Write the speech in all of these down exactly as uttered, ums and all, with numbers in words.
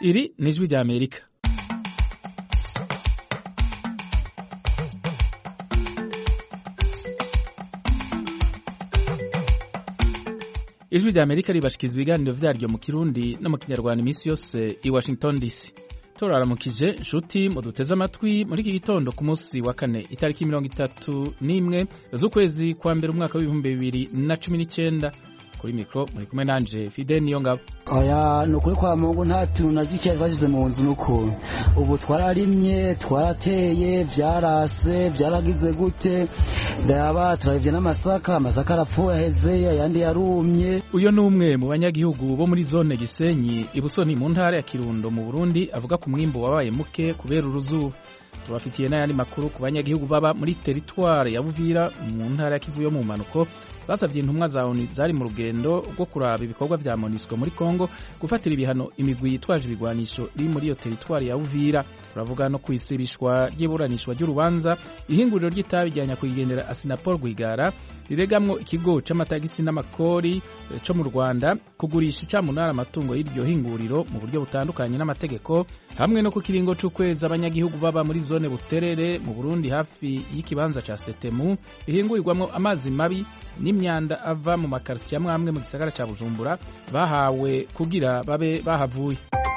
Iri ni ijwi ry'Amerika. Ijwi ry'Amerika ribashikiza ibiganiro vyaryo mu Kirundi no mu Kinyarwanda imisi yose i Washington D C. Turaramukije nshuti muduteze amatwi muri iki gitondo ku munsi wa kane itariki mirongo itatu n'imwe z'ukwezi kwa mbere umwaka w'ibihumbi bibiri na cumi n'icenda. Kuri mikro muri kumwe nanje Fidel Niyongabo. Oya nukuri kwa Mungu nta tuntu nagikiye twashize mu nzu nuko ubu twararimye twarateye vyarase vyaragize gute ndaba turavye n'amasaka amasaka arapfuye heze ayandi yarumye. Uyo numwe mu banyagihugu bo muri zone Gisenyi ibusoni mu ntara ya Kirundo mu Burundi avuga ku mwimbo wabaye muke kubera uruzuba. Tubafitiye n'ayandi makuru ku banyagihugu baba muri teritware ya Buvira mu ntara ya Kivu yo mu manuko basavye intumwa za ONU zari mu rugendo rwo kuraba ibikorwa vya MONUSCO muri Kongo gufatira ibihano imigwi yitwaje ibigwanisho iri muri iyo teritware ya Buvira. Turavuga no kwisibishwa ry'iburanishwa ry'urubanza ihinguriro ry'itabi rya nyakwigendera Asinapol Rwigara riregamwo ikigo c'amatagisi n'amakori co mu Rwanda kugurisha icamunara amatungo y'iryo hinguriro mu buryo butandukanye n'amategeko, hamwe no ku kiringo c'ukwezi abanyagihugu baba muri zone Buterere mu Burundi hafi y'ikibanza ca Setemu ihingurirwamwo amazi mabi n'imyanda ava mu makartier amwe mu gisagara ca Bujumbura bahawe kugira babe bahavuye.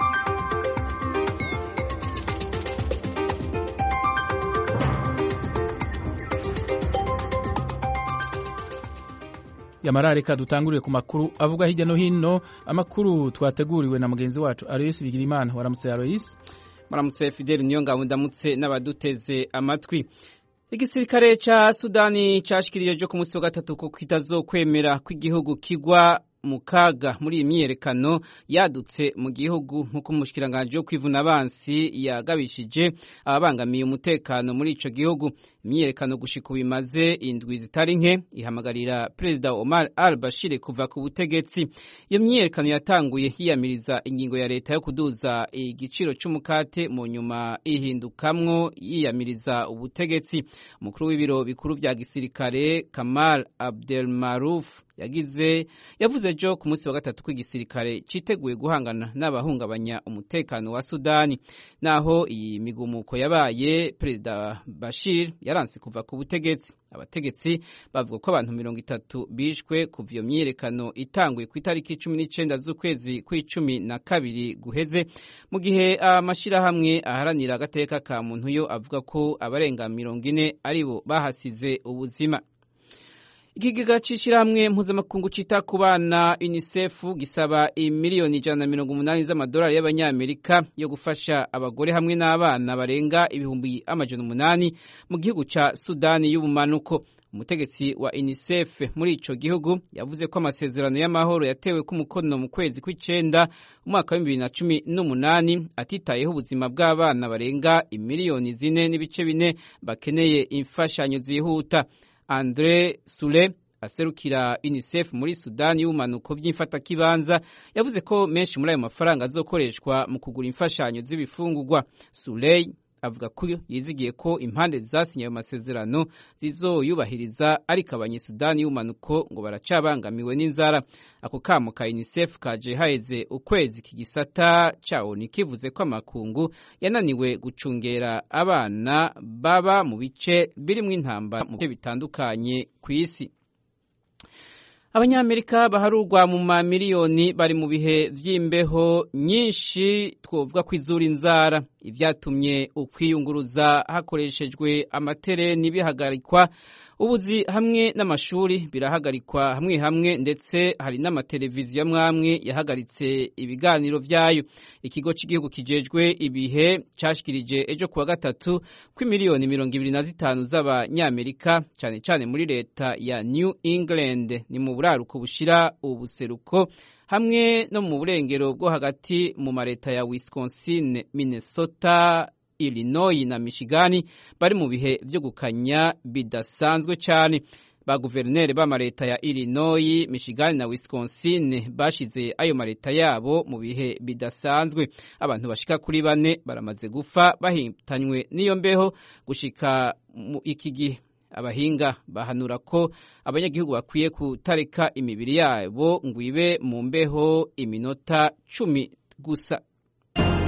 Yamarareka dutanguriye ku makuru avuga hirya no hino, amakuru twateguriwe na mugenzi wacu Alois Bigirimana. Waramutse Alois? Maramutse Fidel Niyongabo, ndamutse n'abaduteze amatwi. Igisirikare ca Sudani cashikiriye jo ku munsi wa gatatu ko kitazokwemera ko igihugu kigwa mu kaga muri imyiyerekano yadutse mu gihugu nk'uko umushikiranganje wo kwivuna abansi yagabishije ababangamiye umutekano muri ico gihugu. Imyiyerekano gushika bimaze indwi zitari nke ihamagarira Perezida Omar al-Bashir kuva ku butegetsi. Iyo myiyerekano yatanguye hiyamiriza ingingo ya leta yo kuduza igiciro c'umukate mu nyuma ihindukamwo yiyamiriza ubutegetsi. Umukuru w'ibiro bikuru vya gisirikare Kamal Abdel Maruf yagize yavuze jo ku munsi wa gatatu ko igisirikare citeguye guhangana n'abahungabanya umutekano wa Sudani. Naho iyi migumuko yabaye, Perezida Bashir yaranse kuva ku butegetsi. Abategetsi bavuga ko abantu mirongo itatu bishwe kuva iyo myiyerekano itanguye ku itariki cumi n'icenda z'ukwezi kw'icumi na kabiri guheze, mu gihe amashirahamwe aharanira agateka ka muntu yo avuga ko abarenga mirongo ine aribo bahasize ubuzima. Ikigega c'ishirahamwe mpuzamakungu cita ku bana UNICEF gisaba imiliyoni ijana na mirongo umunani z'amadolari y'abanyamerika yo gufasha abagore hamwe n'abana barenga ibihumbi amajana umunani mu gihugu ca Sudani y'ubumanuko. Umutegetsi wa UNICEF muri ico gihugu yavuze ko amasezerano y'amahoro yatewe ku mukono mu kwezi kw'icenda umwaka wa bibiri na cumi n'umunani atitayeho ubuzima bw'abana barenga imiliyoni zine n'ibice bine bakeneye imfashanyo zihuta. Andre Sule aserukira UNICEF muri Sudani y'ubumanuko vy'imfata kibanza yavuze ko menshi muri ayo mafaranga azokoreshwa mu kugura imfashanyo z'ibifungurwa. Sule avuga ko yizigiye ko impande zasinye ayo masezerano zizoyubahiriza, ariko abanyesudani y'ubumanuko ngo baracabangamiwe n'inzara. Ako kamo ka UNICEF kaje haheze ukwezi kigisata cawo nikivuze ko amakungu yananiwe gucungera abana baba mu bice birimwo intambara mu bice bitandukanye kw'isi. Abanyamerika baharurwa mu mamiliyoni bari mu bihe vy'imbeho nyinshi twovuga ko izura inzara. Ivyatumye ukwiyunguruza hakoreshejwe amatereni bihagarikwa, ubuzi hamwe n'amashuri birahagarikwa hamwe hamwe, ndetse hari n'amateleviziyo amwamwe yahagaritse ibiganiro vyayo. Ikigo c'igihugu kijejwe ibihe cashikirije ejo kuwa gatatu ko imiliyoni mirongo ibiri na zitanu z'abanyamerika cane cane muri leta ya New England ni mu buraruko bushira ubuseruko hamwe no mu burengero bwo hagati mu mareta ya Wisconsin, Minnesota, Illinois na Michigan bari mu bihe vyo gukanya bidasanzwe cyane. Ba guverineri b'amareta ya Illinois, Michigan na Wisconsin bashize ayo mareta yabo mu bihe bidasanzwe. Abantu bashika kuri bane baramaze gufa bahitanywe n'iyo mbeho gushika iki gihe. Abahinga bahanura ko abanyagihugu bakwiye kutareka imibiri yabo ngo ibe mu mbeho iminota cumi gusa.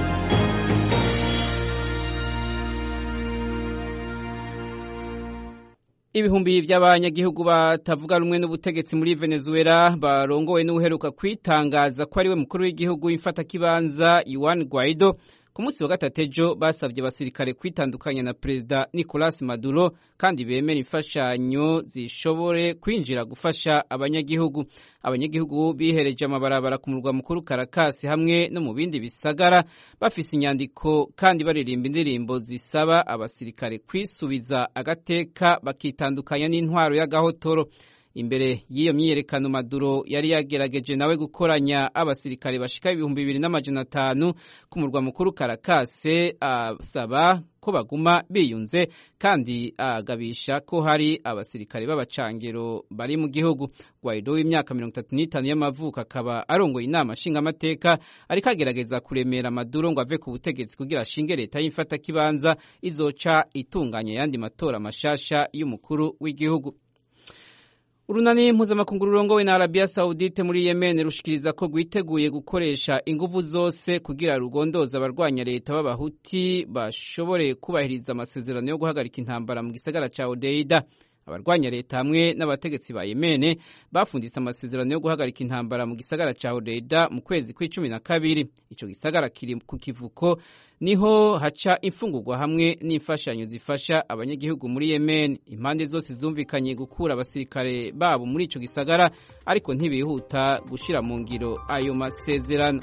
Ibihumbi by'abanyagihugu batavuga rumwe n'ubutegetsi muri Venezuela barongowe n'uheruka kwitangaza ko ari we mukuru w'igihugu imfatakibanza Juan Guaido ku munsi wa gatatu ejo basabye abasirikare kwitandukanya na Perezida Nicolas Maduro kandi bemera imfashanyo zishobore kwinjira gufasha abanyagihugu. Abanyagihugu bihereje amabarabara ku murwa mukuru Caracas hamwe no mu bindi bisagara bafise inyandiko kandi baririmba indirimbo zisaba abasirikare kwisubiza agateka bakitandukanya n'intwaro y'agahotoro. Imbere y'iyo myiyerekano Maduro yari yagerageje nawe gukoranya abasirikare bashika ibihumbi bibiri n'amajana atanu ku murwa mukuru Caracas asaba ko baguma biyunze kandi agabisha ko hari abasirikare b'abacangero bari mu gihugu. Guaido w'imyaka mirongo itatu n'itanu y'amavuko akaba arongoye inama nshingamateka ariko agerageza kuremera Maduro ngo ave ku butegetsi kugira ashinge leta y'imfatakibanza izoca itunganya yandi matora mashasha y'umukuru w'igihugu. Urunani mpuzamakungu rurongowe na Arabia Saudite muri Yemen rushikiriza ko rwiteguye gukoresha inguvu zose kugira rugondoza abarwanya leta b'abahuti bashobore kubahiriza amasezerano yo guhagarika intambara mu gisagara ca Odeida. Abarwanya leta hamwe n'abategetsi ba Yemen bafunditse amasezerano yo guhagarika intambara mu gisagara ca Odeida mu kwezi kw'icumi na kabiri. Ico gisagara kiri ku kivuko niho haca imfungurwa hamwe n'imfashanyo zifasha abanyagihugu muri Yemen. Impande zose zumvikanye gukura abasirikare babo muri ico gisagara ariko ntibihuta gushira mu ngiro ayo masezerano.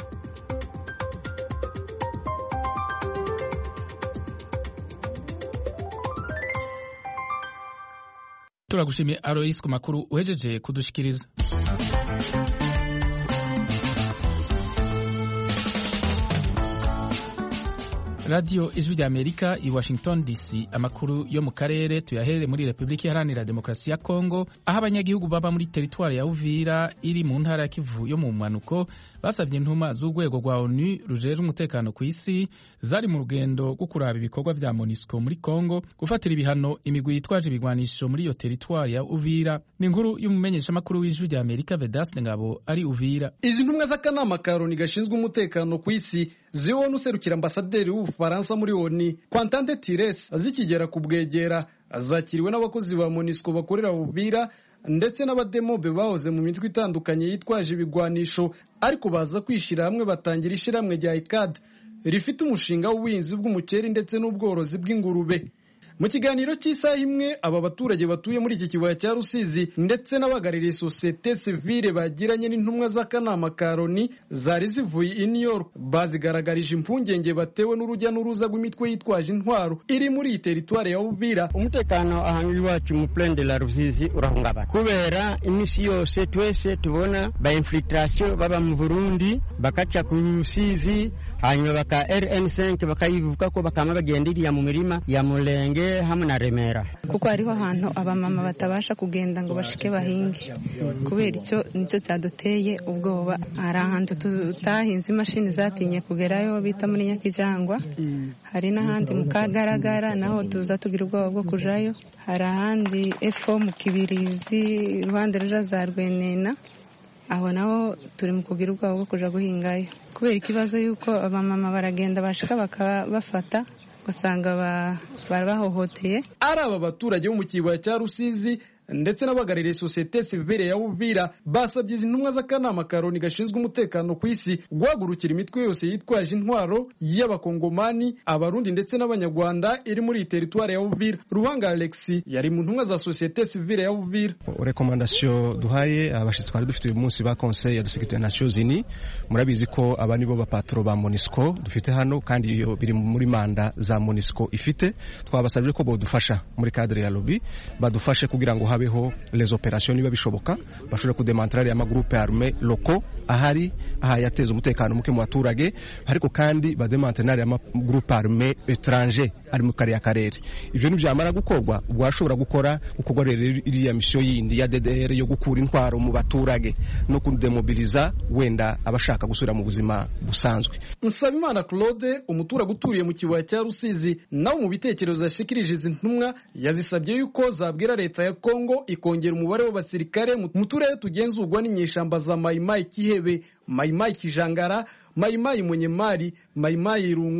Turagushimiye Alois ku makuru uhejeje kudushikiriza. Radio Ijwi rya Amerika i Washington D C. Amakuru yo mu karere tuyahere muri Republika Iharanira Demokarasi ya Kongo aho abanyagihugu baba muri teritwari ya Uvira iri mu ntara ya Kivu yo mu manuko basabye intuma z'urwego rwa ONU rujejwe umutekano ku isi zari mu rugendo rwo kuraba ibikorwa vya MONUSCO muri Kongo gufatira ibihano imigwi yitwaje ibigwanisho muri iyo teritwari ya Uvira. Ni inkuru y'umumenyesha makuru w'Ijwi rya Amerika Vedaste Ngabo ari Uvira. Izi ntumwa z'akanama ka ONU gashinzwe umutekano ku isi ziwe n'userukira ambasaderi w'Ubufaransa muri ONU Quentin Tires zikigera ku bwegera azakiriwe n'abakozi ba MONUSCO bakorera Uvira ndetse n'abademobe bahoze mu mitwe itandukanye yitwaje ibigwanisho ariko baza kwishira hamwe batangira ishiramwe rya I C A D rifite umushinga w'ubuhinzi bw'umuceri ndetse n'ubworozi bw'ingurube. Mu kiganiro cy'isaha imwe aba baturage batuye muri iki kibaya cya Rusizi ndetse n'abagaririye societe civile bagiranye n'intumwa z'akanama ka ONU zari zivuye i New York bazigaragarije impungenge batewe n'urujya n'uruza rw'imitwe yitwaje intwaro iri muri iyi teritwari ya Uvira. Umutekano ahantu iwacu mu plaine de la Rusizi urahungabana kubera imisi yose twese tubona ba infiltration baba mu Burundi bakaca ku Rusizi hanyuma baka R N cinq bakayivuka ko bakama bagendiriya mu mirima ya Mulenge hamwe na Remera kuko hariho ahantu abamama batabasha kugenda ngo bashike bahinge kubera icyo nicyo cyaduteye ubwoba. Hari ahantu tutahinze imashini zatinye kugerayo bita muri Nyakijangwa, hari n'ahandi mu Kagaragara naho tuza tugira ubwoba bwo kujayo, hari ahandi efo mu Kibirizi iruhande ruja za Rwenena aho naho turi mu kugira ubwoba bwo kuja guhingayo kubera ikibazo yuko abamama baragenda bashika bakabafata gusanga barabahohoteye. Ari aba baturage bo mu kibaya cya Rusizi ndetse n'abagaririye societe civile ya Uvira basabye izi ntumwa z'akanama ka ONU gashinzwe umutekano ku isi guhagurukira imitwe yose yitwaje intwaro y'abakongomani, abarundi ndetse n'abanyarwanda iri muri iyi teritwari ya Uvira. Ruhanga Alexis yari mu ntumwa za societe civile ya Uvira. Recommandation duhaye abashitsi twari dufite uyu munsi ba Conseil de Sécurité des Nations Unies, murabizi ko aba nibo bapatro ba MONUSCO dufite hano kandi iyo biri muri manda za MONUSCO ifite. Twabasabye ko bodufasha muri cadre ya lobby badufashe kugira ngo habeho les opérations niba bishoboka bashobora kudemantrari ama groupe armé locaux ahari aha yateza umutekano muke mu baturage, ariko kandi bademantrari ama groupe armé étranger ari mu kare ya karere. Ivyo ni byamara gukorwa bwashobora gukora ukorwa rero iri ya mission yindi ya D D R yo gukura intwaro mu baturage no kudemobiliza wenda abashaka gusubira mu buzima busanzwe. Nsabimana Claude umuturage uturiye mu kibaya cya Rusizi nawe mu bitekerezo yashikirije izi ntumwa yazisabye yuko zabwira leta ya Kongo ikongera umubare w'abasirikare mu turere tugenzurwa n'inyeshamba za Maimai Kihebe, Maimai Kijangara, Maimai Munyemari, Maimai Irunga,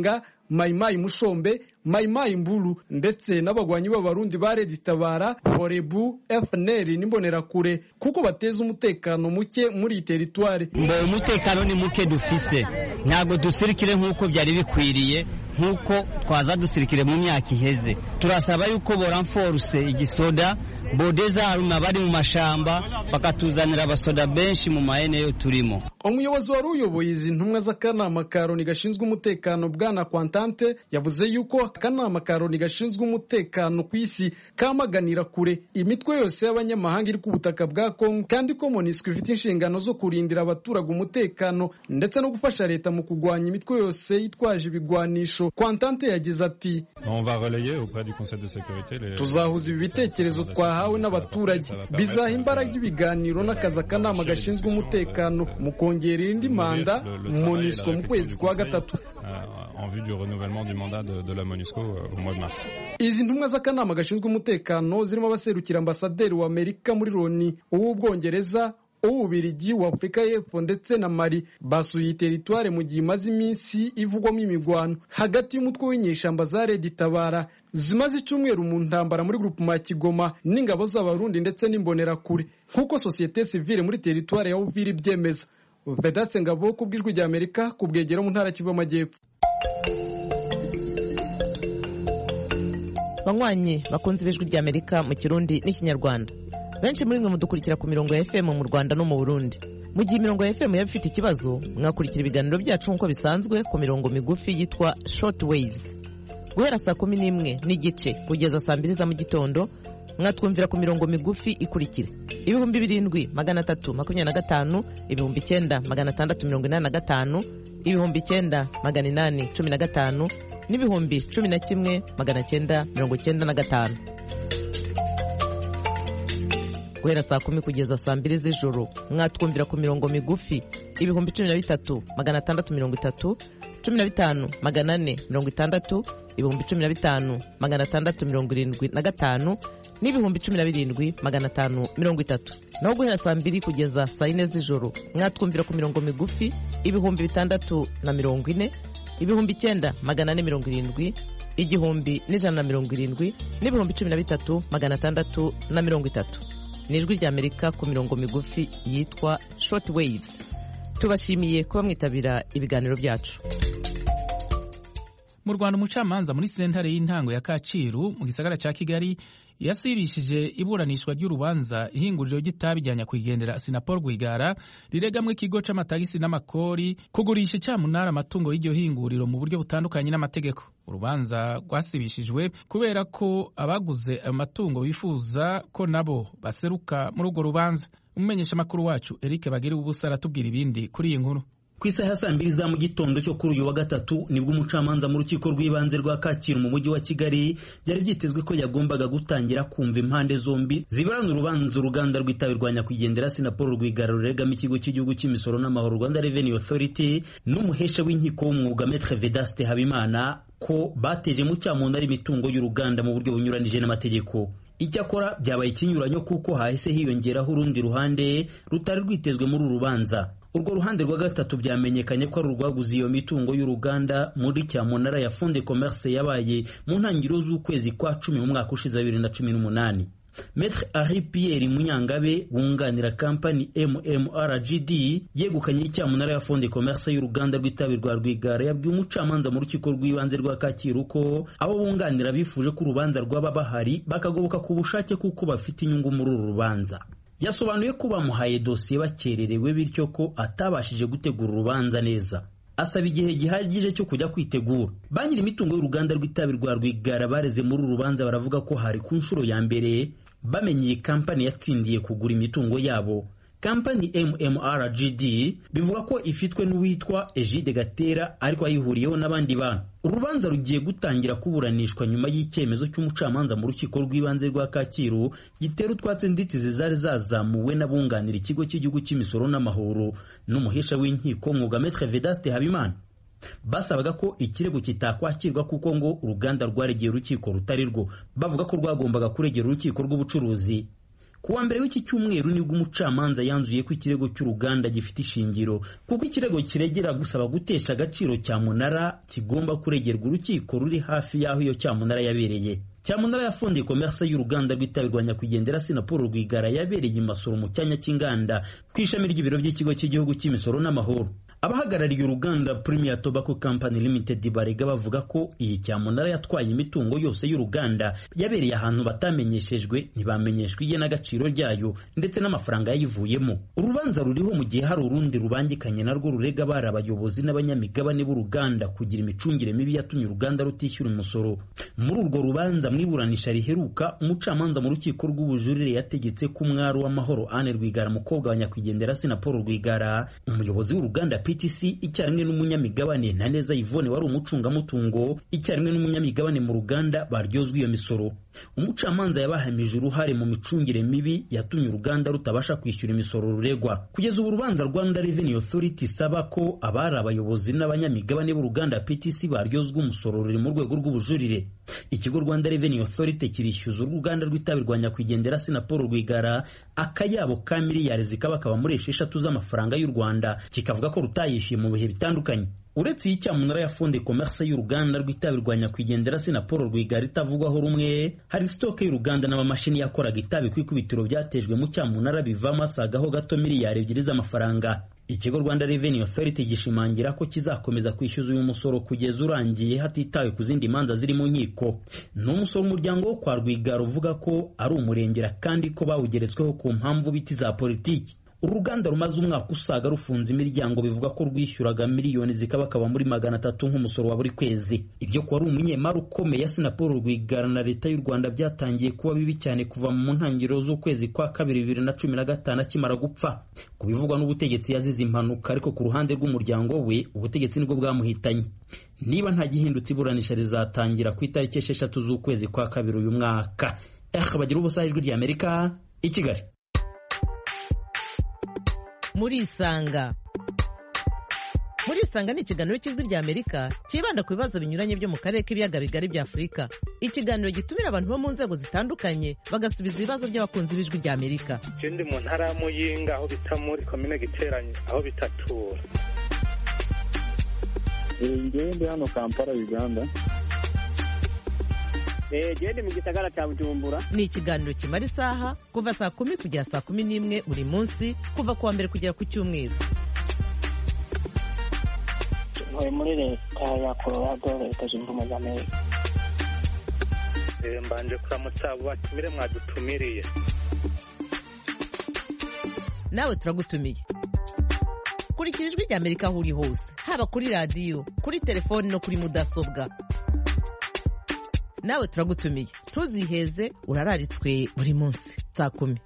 Mayimayi Mushombe, Mayimayi Mbulu ndetse n'abagwanyi b'abarundi ba Red Tabara, Horebu, F N L n'imbonerakure kuko bateza umutekano muke muri teritware. Mbe umutekano ni muke dufise, ntago dusirikire nk'uko byari bikwiriye, nk'uko twaza dusirikire mu myaka iheze. Turasaba yuko boranforce igisoda bodeza aruma bari mu mashamba bakatuzanira abasoda benshi mu maene yo turimo. Umuyobozi wari uyoboye izi ntumwa z'akanama ka Loni gashinzwe umutekano bwana Kwantante yavuze yuko akanama ka Loni gashinzwe umutekano ku isi kamaganira kure imitwe yose y'abanyamahanga iri ku butaka bwa Kongo, kandi ko MONUSCO ifite inshingano zo kurindira abaturage umutekano ndetse no gufasha leta mu kugwanya imitwe yose yitwaje ibigwanisho. Kwantante yagize ati, tuzahuza ibi bitekerezo twahawe n'abaturage, bizaha imbaraga ibiganiro n'akazi akanama gashinzwe umutekano mu kongera indi manda MONUSCO mu kwezi kwa gatatu. En vue du renouvellement du mandat de, de la MONUSCO au mois de mars. Izi ntumwa z'akanama gashinzwe umutekano zirimo abaserukira ambasaderi wa Amerika muri Loni, uw'Ubwongereza, uw'Ububirigi, wa Afurika y'Epfo ndetse na Mali basuye teritware mu gihe imaze iminsi ivugwamo imigwano hagati y'umutwe w'inyeshamba za Red Tabara zimaze icumweru mu ntambara muri groupement Kigoma n'ingabo z'abarundi ndetse n'imbonerakure nk'uko societe civile muri teritware ya Uvira ibyemeza. Vedatse Ngabo ku bw'ijwi rya Amerika ku bwegero mu ntara Kivu y'Amajyepfo. Banywanyi bakunze ibijwi rya Amerika mu Kirundi n'Ikinyarwanda, benshi muri mwe mudukurikira ku mirongo ya F M mu Rwanda no mu Burundi. Mu gihe imirongo ya F M yaba ifite ikibazo, mwakurikira ibiganiro byacu nk'uko bisanzwe ku mirongo migufi yitwa short waves. Guhera saa kumi n'imwe n'igice kugeza saa mbiri za mu gitondo, mwatwumvira ku mirongo migufi ikurikira: ibihumbi birindwi magana atatu makumyabiri na gatanu, ibihumbi icyenda magana atandatu mirongo inani na gatanu, ibihumbi icyenda magana inani cumi na gatanu n'ibihumbi cumi na kimwe magana cyenda mirongo cyenda na gatanu. Guhera saa kumi kugeza saa mbiri z'ijoro mwatwumvira ku mirongo migufi ibihumbi cumi na bitatu magana atandatu mirongo itatu, cumi na bitanu magana ane mirongo itandatu, ibihumbi cumi na bitanu magana atandatu mirongo irindwi na gatanu n'ibihumbi cumi na birindwi magana atanu mirongo itatu. Naho guhera saa mbiri kugeza saa yine z'ijoro mwatwumvira ku mirongo migufi ibihumbi bitandatu na mirongo ine, ibihumbi icyenda magana ane mirongo irindwi, igihumbi n'ijana na mirongo irindwi n'ibihumbi cumi na bitatu magana atandatu na mirongo itatu. Ni ijwi rya Amerika ku mirongo migufi yitwa short waves. Tubashimiye kuba mwitabira ibiganiro byacu. Mu Rwanda, umucamanza muri sentare y'intango ya Kacyiru mu gisagara ca Kigali yasibishije iburanishwa ry'urubanza ihinguriro ry'itabi rya nyakwigendera Assinapol Rwigara riregamwe ikigo c'amatagisi n'amakori kugurisha icyamunara amatungo y'iryo hinguriro mu buryo butandukanye n'amategeko. Urubanza rwasibishijwe kubera ko abaguze amatungo bifuza ko nabo baseruka muri urwo rubanza. Umumenyesha makuru wacu Eric Bagiri ubusa aratubwira ibindi kuri iyi nkuru. Ku isaha ya saa mbiri za mu gitondo cyo kuri uyu wa gatatu nibwo umucamanza mu rukiko rw'ibanze rwa Kacyiru mu mujyi wa Kigali byari byitezwe ko yagombaga gutangira kumva impande zombi ziburana urubanza uruganda rw'itabi rwa nyakwigendera Assinapol Rwigara ruregama ikigo cy'igihugu cy'imisoro n'amahoro Rwanda Revenue Authority n'umuhesha w'inkiko w'umwuga Maître Vedaste Habimana ko bateje mu cyamunara imitungo y'uruganda mu buryo bunyuranije n'amategeko. Icyakora byabaye ikinyuranyo kuko hahise hiyongeraho urundi ruhande rutari rwitezwe muri uru rubanza. Urwo ruhande rwa gatatu byamenyekanye ko ari urwaguze iyo mitungo y'uruganda muri cyamunara ya Fonds de Commerce yabaye mu ntangiriro z'ukwezi kwa cumi mu mwaka ushize bibiri na cumi n'umunani. Maître Henri Pierre Munyangabe wunganira company M M R G D yegukanye icyamunara ya Fonds de Commerce y'uruganda rw'itabi rwa Rwigara yabwiye umucamanza mu rukiko rw'ibanze rwa Kacyiru ko abo bunganira bifuje ko urubanza rwaba bahari bakagoboka ku bushake kuko bafite inyungu muri uru rubanza. Yasobanuye ko bamuhaye dosiye bakererewe bityo ko atabashije gutegura urubanza neza. Asaba igihe gihagije cyo kujya kwitegura. Banyiri imitungo y'uruganda rw'itabi rwa Rwigara bareze muri uru rubanza baravuga ko hari ku nshuro ya mbere bamenye kampani yatsindiye kugura imitungo yabo. Kampani M M R G D bivuga ko ifitwe n'uwitwa Egide Gatera ariko ayihuriyeho n'abandi bantu. Urubanza rugiye gutangira kuburanishwa nyuma y'icyemezo cy'umucamanza mu rukiko rw'ibanze rwa Kacyiru gitera utwatsi inzitizi zari zazamuwe n'abunganira ikigo cy'igihugu cy'imisoro n'amahoro n'umuhesha w'inkiko mwuga Maître Vedaste Habimana. Basabaga ko ikirego kitakwakirwa kuko ngo uruganda rwaregeye urukiko rutari rwo, bavuga ko rwagombaga kuregera urukiko rw'ubucuruzi. kuwa mbere w'iki cyumweru nibwo umucamanza yanzuye ko ikirego cy'uruganda gifite ishingiro kuko ikirego kiregera gusaba gutesha agaciro cyamunara kigomba kuregerwa urukiko ruri hafi y'aho iyo cyamunara yabereye. Cyamunara yafundiye commerce y'uruganda rw'itabi rwa nyakwigendera Sinapolo Rwigara yabereye Masoro mu cyanya cy'inganda ku ishami ry'ibiro by'ikigo cy'igihugu cy'imisoro n'amahoro. Abahagarariye uruganda Premier Tobacco Company Limited barega bavuga ko iyi cyamunara yatwaye imitungo yose y'uruganda yabereye ahantu batamenyeshejwe, ntibamenyeshwe iye n'agaciro ryayo ndetse n'amafaranga yayivuyemo. Urubanza ruriho mu gihe hari urundi rubangikanye narwo rurega bari abayobozi n'abanyamigabane b'uruganda kugira imicungire mibi yatumye uruganda rutishyura umusoro. Muri urwo rubanza mwiburanisha riheruka, umucamanza mu rukiko rw'ubujurire yategetse ko umwari w'amahoro Anne Rwigara mukobwa wa nyakwigendera Sinapolo Rwigara, umuyobozi w'uruganda P T C icyarimwe n'umunyamigabane Ntaneza Yvonne wari umucungamutungo icyarimwe n'umunyamigabane mu ruganda baryozwa iyo misoro. Umucamanza yabahamije uruhare mu micungire mibi yatumye uruganda rutabasha kwishyura imisoro ruregwa. Kugeza ubu urubanza Rwanda Revenue Authority saba ko abari abayobozi n'abanyamigabane b'uruganda P T C baryozwa umusoro ruri mu rwego rw'ubujurire. Ikigo Rwanda Revenue Authority kirishyuza uruganda rw'itabi rwa nyakwigendera Sinapolo Rwigara akayabo ka miliyari zikabakaba muri esheshatu z'amafaranga y'u Rwanda, kikavuga ko rutayishyuye mu bihe bitandukanye. Uretse iyi cyamunara yafunde commerce y'uruganda rw'itabi rwa nyakwigendera Sinapolo Rwigara itavugwaho rumwe, hari stock y'uruganda n'amamashini yakoraga itabi ku ikubitiro byatejwe mu cyamunara bivamo asagaho gato miliyari ebyiri z'amafaranga. Ikigo Rwanda Revenue Authority gishimangira ko kizakomeza kwishyuza uyu musoro kugeza urangiye hatitawe ku zindi manza ziri mu nkiko. N'umusoro umuryango wo kwa Rwigara uvuga ko ari umurengera kandi ko bawugeretsweho ku mpamvu biti za politiki. Uruganda rumaze umwaka usaga rufunze imiryango bivuga ko rwishyuraga miliyoni zikabakaba muri magana atatu nk'umusoro wa buri kwezi. Ibyo ko ari umunyemari ukomeye ya Sinapolo Rwigara na leta y'u Rwanda byatangiye kuba bibi cyane kuva mu ntangiriro z'ukwezi kwa kabiri bibiri na cumi na gatanu akimara gupfa. Kubivugwa n'ubutegetsi yazize impanuka, ariko ku ruhande rw'umuryango we ubutegetsi nibwo bwamuhitanye. Niba nta gihindutse iburanisha rizatangira ku itariki esheshatu z'ukwezi kwa kabiri uyu mwaka. Eh bagira ubusa ijwi ry'Amerika i Kigali. Muri Isanga. Muri Isanga ni ikiganiro cy'ijwi ry'Amerika kibanda ku bibazo binyuranye byo mu karere k'ibiyaga bigari bya Afurika. Ikiganiro gitumira abantu bo mu nzego zitandukanye bagasubiza ibibazo by'abakunzi b'ijwi ry'Amerika. Ikindi mu ntara ya Muyinga aho bita muri komine Giteranye aho bitatura. Ngende hano Kampala Uganda. Eh gende mu gisagara cya Bujumbura. Ni ikiganiro kimara isaha kuva saa kumi kugera saa kumi n'imwe buri munsi kuva kuwa mbere kugera ku cyumweru. Ntuye muri leta ya Colorado, leta zunze ubumwe za Amerika. Eh mbanje kuramutsa batumire mwadutumiriye. Nawe turagutumiye. Kurikira ijwi ry'Amerika aho uri hose, haba kuri radio, kuri telefone no kuri mudasobwa. Nawe turagutumiye, ntuziheze, urararitswe buri munsi saa kumi.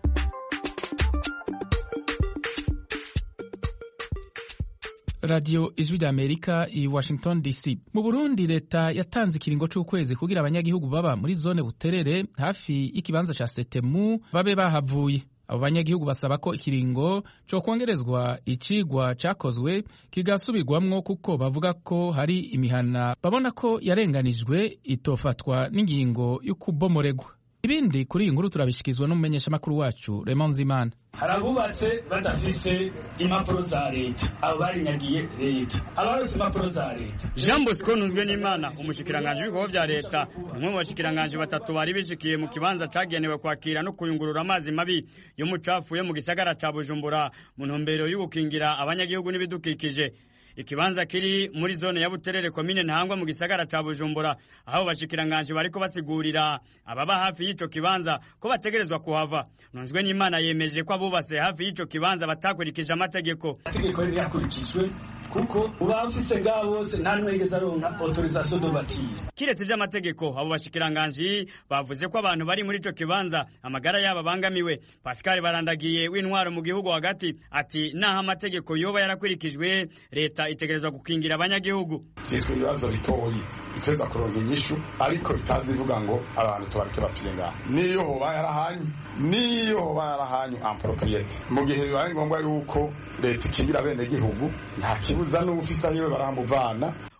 Radio Ijwi ry'Amerika i Washington D C. Mu Burundi leta yatanze ikiringo c'ukwezi kugira abanyagihugu baba muri zone Buterere hafi y'ikibanza ca Setemu babe bahavuye. Abo banyagihugu basaba ko ikiringo cyo kongerezwa icigwa cyakozwe kigasubirwamwo kuko bavuga ko hari imihana babona ko yarenganijwe itofatwa n'ingingo yo kubomoregwa. Ibindi kuri iyi nkuru turabishikizwa n'umumenyesha makuru wacu Raymond Zimana. Harabubatse badafise impapuro za leta, abo barinyagiye leta, abarose impapuro za leta. Jean Bosco Ntunzwe n'Imana, umushikiranganje w'ibikorwa vya leta, umwe mu bashikiranganje batatu bari bishikiye mu kibanza cagenewe kwakira no kuyungurura amazi mabi yo mucafuye mu gisagara ca Bujumbura mu ntumbero y'ubukingira abanyagihugu n'ibidukikije. Ikibanza kiri muri zone ya Buterere komine Ntahangwa mu gisagara ca Bujumbura, aho bashikiranganje bariko basigurira ababa hafi y'ico kibanza ko bategerezwa kuhava. Ntunzwe n'Imana yemeje ko abubase hafi y'ico kibanza batakurikije amategeko. Amategeko yari yakurikijwe kuko uba ufise ngaho bose nta numwe yigeze aronka autorisation de bâtir. Kiretse ivy'amategeko, abo bashikiranganje bavuze ko abantu bari muri ico kibanza amagara yabo bangamiwe. Pascal Barandagiye w'intwaro mu gihugu hagati ati naho amategeko yoba yarakurikijwe leta itegerezwa gukingira abanyagihugu. Cyitwa ibibazo bitoyi biteza kuronka inyishu ariko bitazi ivuga ngo abantu tubareke bapfire ngaho. Niyo hoba yarahanyu niyo hoba yarahanyu ampropriete mu gihe bibaye ngombwa yuko leta ikingira bene gihugu nta kibuza n'ufisa yiwe baramuvana.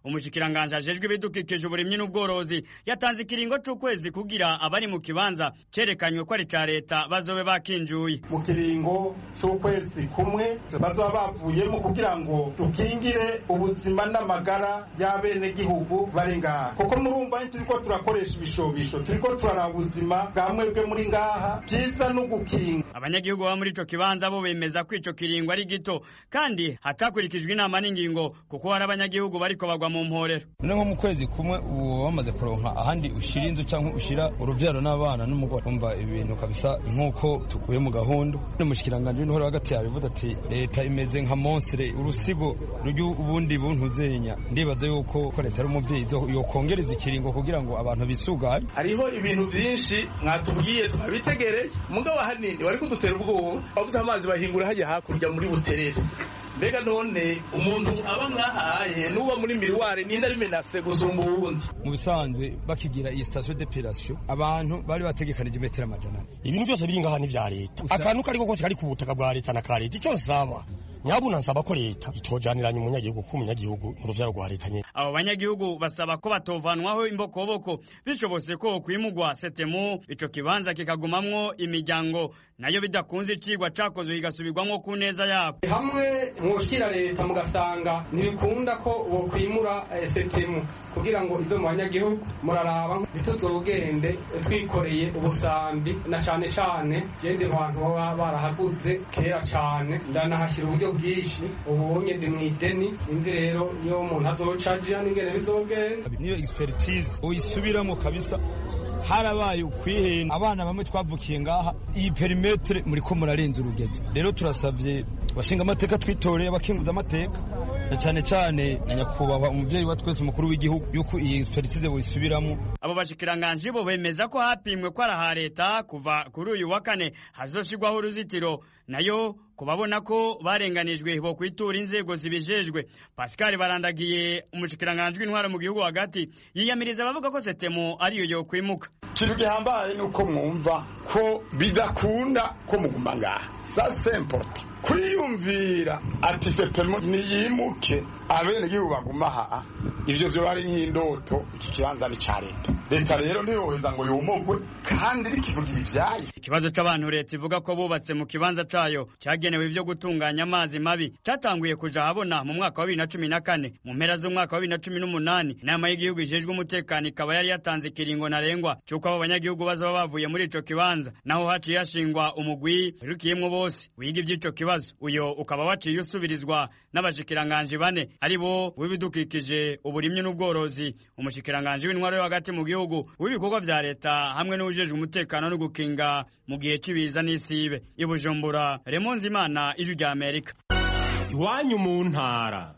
umushikiranganje ajejwe ibidukikije uburimyi n'ubworozi yatanze ikiringo c'ukwezi kugira abari mu kibanza cerekanywe ko ari ca leta bazobe bakinjuye. Mu kiringo c'ukwezi kumwe bazoba bavuyemo kugira ngo dukingire ubuzima n'amagara y'abene gihugu bari ngaha, kuko murumva turiko turakoresha ibishobisho, turiko turaraba ubuzima bwa mwebwe muri ngaha, vyiza no gukinga. Abanyagihugu baba muri ico kibanza bo bemeza ko ico kiringo ari gito kandi hatakurikijwe inama n'ingingo, kuko hari abanyagihugu bariko bagwa mu mporero. Nko mu kwezi kumwe ubu bamaze kuronka ahandi ushira inzu canke ushira uruvyaro n'abana n'umugore, umva ibintu kabisa nkuko tukuye mu gahunda. N'umushikiranganje w'intore hagati yabivuze ati leta imeze nka monstre, urusigo rujya ubundi buntuzenya. Ndibaza yuko ko leta ari umuvyeyi yokongereza ikiringo kugira ngo abantu bisuganye. Hariho ibintu vyinshi mwatubwiye twabitegereye, mugabo hanini wari kudutera ubwoba, bavuze amazi bahingura hajya hakurya muri Buterere. Mbega none umuntu aba ngahaye nuba muri miriware ninda bimenase gusumba ubundi. Mu bisanzwe bakigira iyi station d'epilation abantu bari bategekanije metero amajana. Ibintu byose biri ngaha ni vya leta. Akantu kariko kose kari ku butaka bwa leta na kare icyo saba. Nyabuna nsaba ko leta itojaniranye umunyagihugu ku munyagihugu mu ruvyaro rwa leta nyene. Abo banyagihugu basaba ko batovanwaho imbokoboko bishobose ko kwimugwa setemu ico kibanza kikagumamwo imiryango nayo bidakunze icigwa cakozwe higasubirwamwo ku neza yabo. Hamwe mwoshira leta mugasanga ntibikunda ko bo kwimura eh, setemu kugira ngo izo mu banyagihugu muraraba bituzogende twikoreye ubusambi na cane cane gende abantu baba barahaguze kera cane ndanahashira uburyo bwinshi ubonye ndi mwideni sinzi rero iyo umuntu azocaje n'ingene bizogenda. Niyo expertise uyisubiramo kabisa, harabaye ukwihenda abana bamwe twavukiye ngaha iyi perimetre muri ko murarenza urugezo. Rero turasavye bashinga amateka twitoreye abakinguza amateka na cyane cyane na nyakubahwa umuvyeyi wa twese umukuru w'igihugu yuko iyi expertise boyisubiramo. Abo bashikiranganje bo bemeza ko hapimwe ko araha leta kuva kuri uyu wa kane hazoshirwaho uruzitiro, nayo kubabona ko barenganijwe bo kwitura inzego zibijejwe. Pascal Barandagiye umushikiranganje w'intwara mu gihugu hagati yiyamiriza bavuga ko setemu ariyo yo kwimuka. Kintu gihambaye nuko mwumva ko bidakunda ko muguma ngaha. Ça c'est important. Kwiyumvira ati setemu niyimuke abene gihugu baguma aha, ivyo vyo bari nk'indoto. Iki kibanza ni ca leta. Leta rero ntiyoheza ngo yumugwe kandi rikivugira ivyayo. Ikibazo c'abantu leta ivuga ko bubatse mu kibanza cayo cyagenewe ivyo gutunganya amazi mabi catanguye kuja habona mu mwaka wa bibiri na cumi na kane. Mu mpera z'umwaka wa bibiri na cumi n'umunani inama y'igihugu ijejwe umutekano ikaba yari yatanze ikiringo ntarengwa cy'uko abo banyagihugu bazaba bavuye muri ico kibanza, naho haciye hashingwa umugwi wirukiyemwo bose wiga ivy'ico kibazo. Uyo ukaba waciye usubirizwa n'abashikiranganje bane ari bo w'ibidukikije, uburimyi n'ubworozi, umushikiranganje w'intwaro yo hagati mu gihugu, w'ibikorwa vya leta hamwe n'ujejwe umutekano no gukinga mu gihe cibiza n'isibe. I Bujumbura, Raymond Nzimana, Ijwi rya Amerika. Iwanyu mu ntara.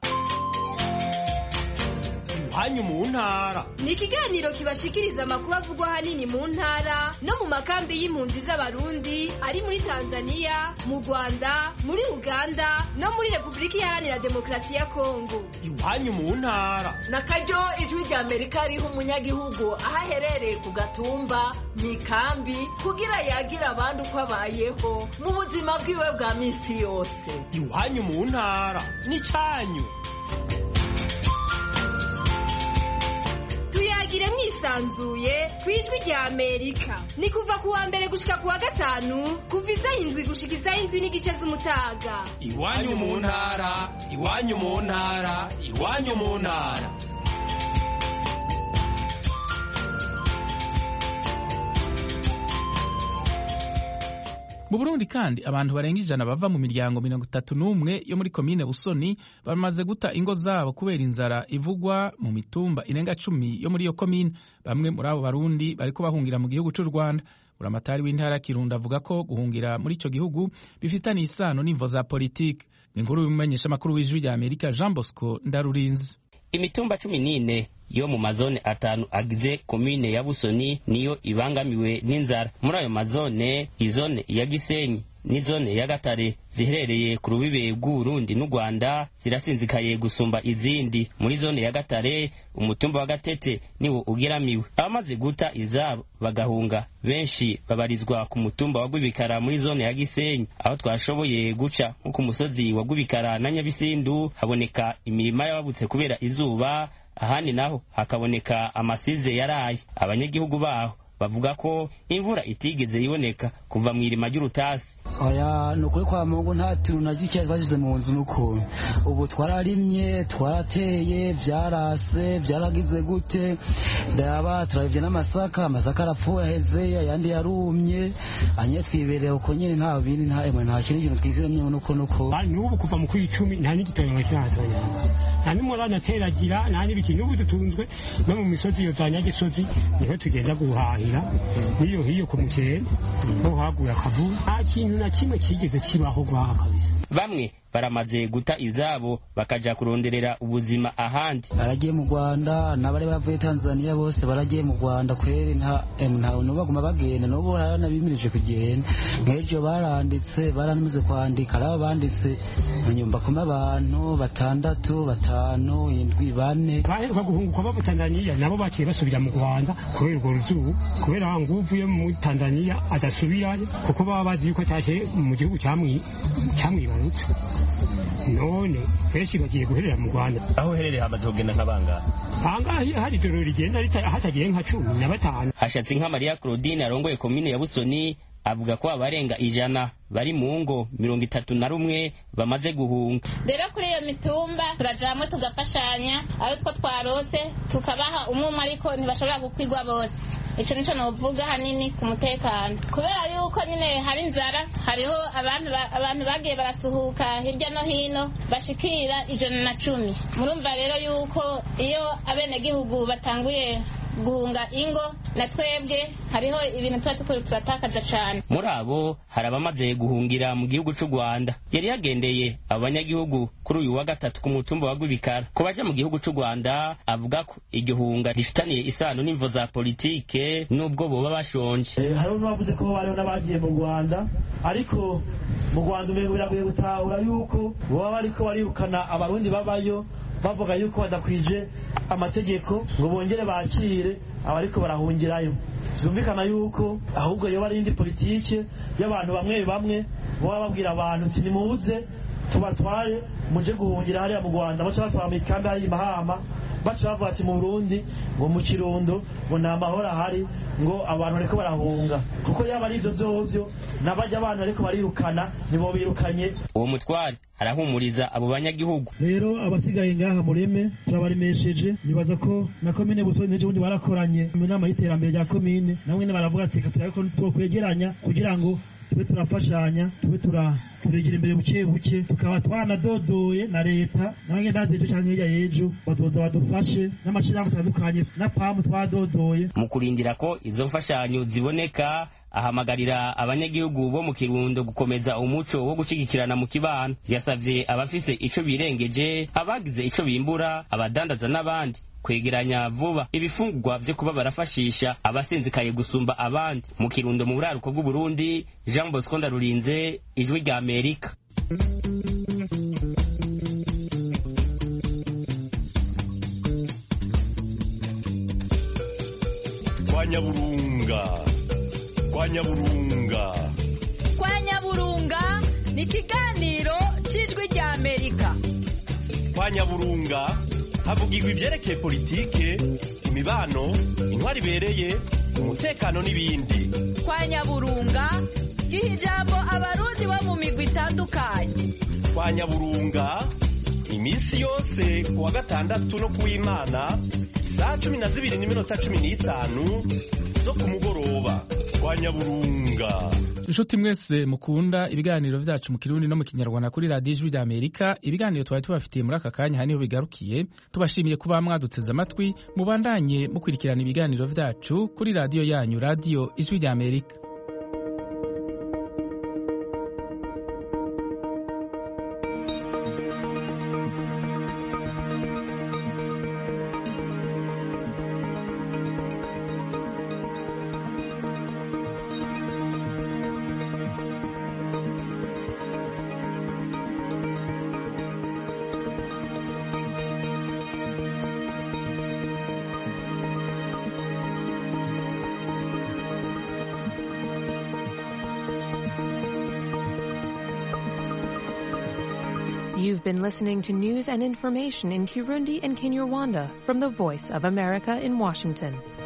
Iwanyu mu ntara ni ikiganiro kibashikiriza amakuru avugwa hanini mu ntara no mu makambi y'impunzi z'abarundi ari muri Tanzania, mu Rwanda, muri Uganda no muri Republika Iharanira Demokarasi ya Kongo. Iwanyu mu ntara nakaryo Ijwi rya Amerika riha umunyagihugu aho aherereye ku gatumba mu ikambi kugira yagira abandi uko abayeho mu buzima bwiwe bwa minsi yose. Iwanyu mu ntara ni canyu. Tuyagire mwisanzuye kwijwi rya Amerika. Ni kuva kuwa mbere gushika kuwa gatanu kuva isaha indwi gushika isaha indwi n'igice z'umutaga. Iwanyu mu ntara, iwanyu mu ntara, iwanyu mu ntara. Mu Burundi kandi abantu barenga ijana bava mu miryango mirongo itatu n'umwe yo muri komine Busoni bamaze guta ingo zabo kubera inzara ivugwa mu mitumba irenga cumi yo muri iyo komine. Bamwe muri abo barundi bariko bahungira mu gihugu c'u Rwanda. Buramatari w'intara Kirundo avuga ko guhungira muri ico gihugu bifitaniye isano n'imvo za politike. Ni inkuru y'umumenyesha makuru w'Ijwi rya Amerika Jean Bosco Ndarurinzi. Imitumba cumi n'ine yo mu mazone atanu agize komine ya Busoni niyo ibangamiwe n'inzara. Muri ayo mazone, izone ya Gisenyi n'izone ya Gatare ziherereye ku rubibe rw'Uburundi n'u Rwanda zirasinzikaye gusumba izindi. Muri zone ya Gatare umutumba wa Gatete niwo ugeramiwe. Abamaze guta izabo bagahunga benshi babarizwa ku mutumba wa Gwibikara muri zone ya Gisenyi, aho twashoboye guca nko ku musozi wa Gwibikara na Nyabisindu haboneka imirima y'ababutse kubera izuba ahandi naho hakaboneka amasize yaraye. Abanyagihugu baho bavuga ko imvura itigeze iboneka kuva mu irima ry'urutasi. Oya nukuri kwa Mungu nta tuntu na gike twashize mu nzu n'ukuntu ubu twararimye twarateye byarase byaragize gute ndaba turavye n'amasaka amasaka arapfuye aheze ayandi yarumye anye twibereye uko nyine nta bindi nta emwe nta kintu kintu twizemye nuko nuko n'ubu kuva mu kwicumi nta n'igitoyo nk'icyahatanya nta n'umurana ateragira nta n'ibiki n'ubu dutunzwe no mu misozi iyo za Nyagisozi niho tugenda guhahira niyo hiyo ku mukene ho haguye akavu nta kintu na kimwe kigeze kibaho gwaha kabisa. Bamwe baramaze guta izabo bakaja kuronderera ubuzima ahandi. Baragiye mu Rwanda n'abari bavuye Tanzania bose baragiye mu Rwanda kweri nta nta no baguma bagenda no borana bimirije kugenda nkejo baranditse baranimize kwandika araba banditse nyumba kuma abantu batandatu batanu indwi bane baheruka guhunguka bava Tanzania nabo baciye basubira mu Rwanda kubera urwo ruzuba kubera nguvuye mu Tanzania adasubirayo kuko baba bazi yuko cyashye mu gihugu cyamwi cyamwibarutse. None benshi bagiye guherera mu Rwanda. Aho herereye hamaze kugenda nk'abanga ahangaha hari doro rigenda hatagiye nka cumi na batanu. Hashatse nka Maria Claudine arongoye komine ya Busoni avuga ko abarenga ijana bari mu ngo mirongo itatu na rumwe bamaze guhunga. Rero kuri iyo mitumba turajamwe tugafashanya abo two twarose tukabaha umwe ariko ntibashobora gukwigwa bose. Icyo nico novuga hanini ku mutekano kubera yuko nyine hari inzara hariho abantu abantu bagiye barasuhuka hirya no hino bashikira ijana na cumi. Murumva rero yuko iyo abene gihugu batanguye guhunga ingo na twebwe hariho ibintu tuba tukuri turatakaza cyane. Muri abo hari abamaze guhungira mu gihugu cy'u Rwanda. Yari yagendeye abanyagihugu kuri uyu wa gatatu ku mutumba wa Rwibikara ko baje mu gihugu cy'u Rwanda avuga ko iryo hunga rifitaniye isano n'imvo za politike nubwo boba bashonje. Eh, hariho n'abavuze ko bariho n'abagiye mu Rwanda ariko mu Rwanda umengo biragoye gutahura yuko boba bariko barihukana abarundi babayo bavuga yuko badakwije amategeko ngo bongere bakire abariko barahungirayo. Zumvikana yuko ahubwo yo bari indi politike y'abantu bamwe bamwe baba babwira abantu ati nimuze tubatware muje guhungira hariya mu Rwanda baca batwara mu ikambi hari Mahama baca bavuga ati mu Burundi ngo mu Kirundo ngo nta mahoro ahari ngo abantu bariko barahunga kuko yaba ari ivyo vyovyo n'abajya abantu bariko barihukana nibo birukanye. Uwo mutware arahumuriza abo banyagihugu. Rero abasigaye ngaha mureme turabaremesheje nibaza ko na komine Busoni n'ejo bundi barakoranye mu nama y'iterambere rya komine namwe ne baravuga ati turako twokwegeranya kugira ngo tube turafashanya tube tura turegera imbere buke buke tukaba twanadodoye na leta nange ndadeje cyangwa hirya yejo badoza badufashe n'amashirahamwe atandukanye na pamu twadodoye. Mu kurindira ko izo mfashanyo ziboneka ahamagarira abanyagihugu bo mu Kirundo gukomeza umuco wo gushigikirana mu kibano. Yasavye abafise ico birengeje abagize ico bimbura abadandaza n'abandi kwegeranya vuba ibifungurwa vyo kuba barafashisha abasinzikaye gusumba abandi. Mu Kirundo mu buraruko bw'u Burundi, Jean Bosco Ndarurinze, Ijwi rya Amerika. Kwa Nyaburunga Kwa Nyaburunga Kwa Nyaburunga ni ikiganiro c'Ijwi rya Amerika. Kwa Nyaburunga havugirwa ivyerekeye politike, imibano, intwari ibereye, umutekano n'ibindi. Kwa Nyaburunga giha ijambo abarundi bo mu migwi itandukanye. Kwa Nyaburunga iminsi yose kuwa gatandatu no kuw'Imana saa cumi na zibiri n'iminota cumi n'itanu zo ku mugoroba. Kwa Nyaburunga. Inshuti mwese mukunda ibiganiro vyacu mu Kirundi no mu Kinyarwanda kuri Radio Ijwi rya Amerika, ibiganiro twari tubafitiye muri aka kanya haniho bigarukiye. Tubashimiye kuba mwaduteze amatwi, mubandanye mukurikirana ibiganiro vyacu kuri radio yanyu Radio Ijwi rya Amerika. You've been listening to news and information in Kirundi and Kinyarwanda from the Voice of America in Washington.